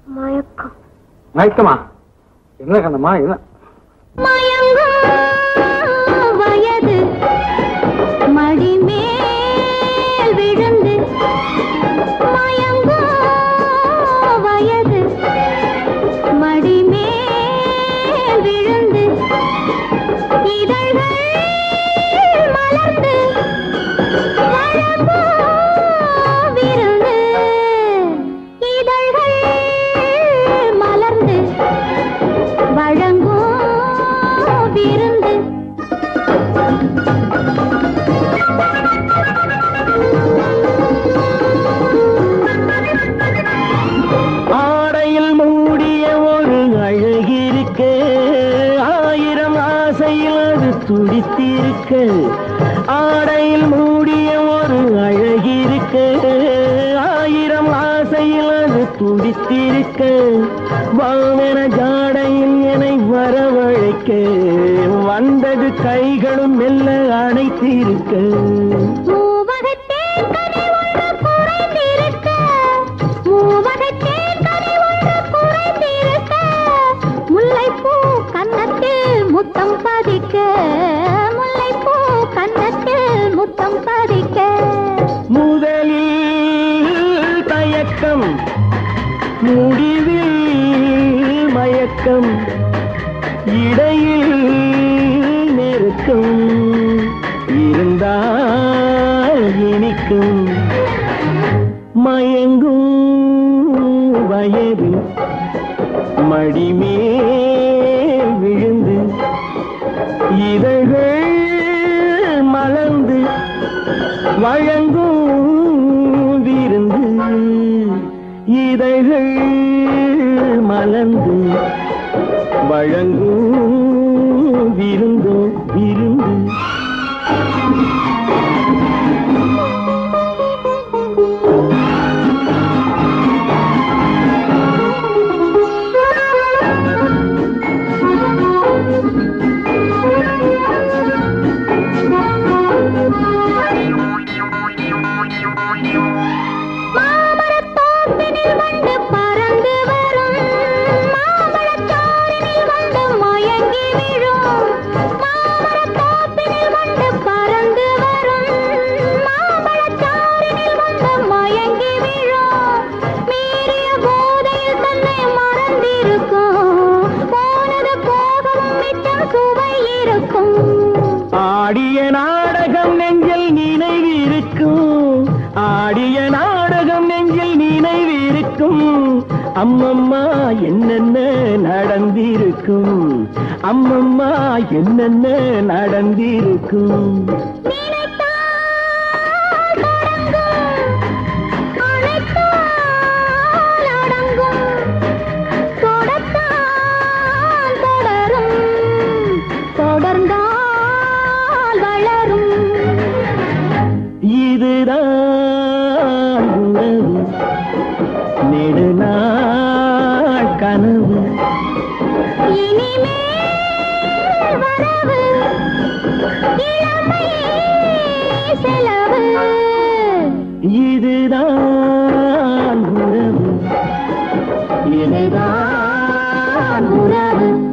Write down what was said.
மயக்கம். மயக்கமா? என்ன கண்ணம்மா? என்ன வயது மடி மேல் விழுந்து மயங்கோ வயது மடி மேல் விழுந்து இதழ்கள் மலர்ந்து வழங்கோ விருந்து இதழ்கள் மலர்ந்து வழங்கோ விருந்து. ஆடையில் மூடிய ஒரு அழகிருக்க ஆயிரம் ஆசையில் அது துடித்திருக்க ஆடையில் மூடிய ஒரு அழகிருக்க ஆயிரம் ஆசையில் அது துடித்திருக்க வானர ஜாடையில் என்னை வரவழைக்க வந்தது கைகளும் மெல்ல அணைத்திருக்க முல்லைப்பூ கன்னத்தில் முத்தம் பதிக்க முல்லைப்பூ கன்னத்தில் முத்தம் பதிக்க முதலில் தயக்கம் முடிவில் மயக்கம் இடையில் நெருக்கம் இருந்தால் இனிக்கும் மயங்கும் வயது மடிமேல் விழுந்து இதழ்கள் மலர்ந்து வழங்கும் விருந்து இதழ்கள் மலர்ந்து வழங்கும் விருந்தோ விருந்து. மாமரத்தோப்பினில் வந்து பறந்து வரும் மாம்பழச்சாறினில் வந்து மயங்கி விழும் மாமரத்தோப்பினில் வந்து பறந்து வரும் மாம்பழச்சாறினில் வந்து மயங்கி விழும் மீறிய போதையில் தன்னை மறந்திருக்கும் போனது போகவும் மிச்சம் சுவை இருக்கும் ஆடிய நாடகம் நெஞ்சில் நினைவிருக்கும் ஆடிய நாடகம் நெஞ்சில் நினைவிருக்கும் அம்மம்மா என்னென்ன நடந்திருக்கும் அம்மம்மா என்னென்ன நடந்திருக்கும் இதுதான் உறவு நெடுநாள் கனவு இனிமேல் வரவு இளமை செலவு இதுதான் உறவு இதுதான் உறவு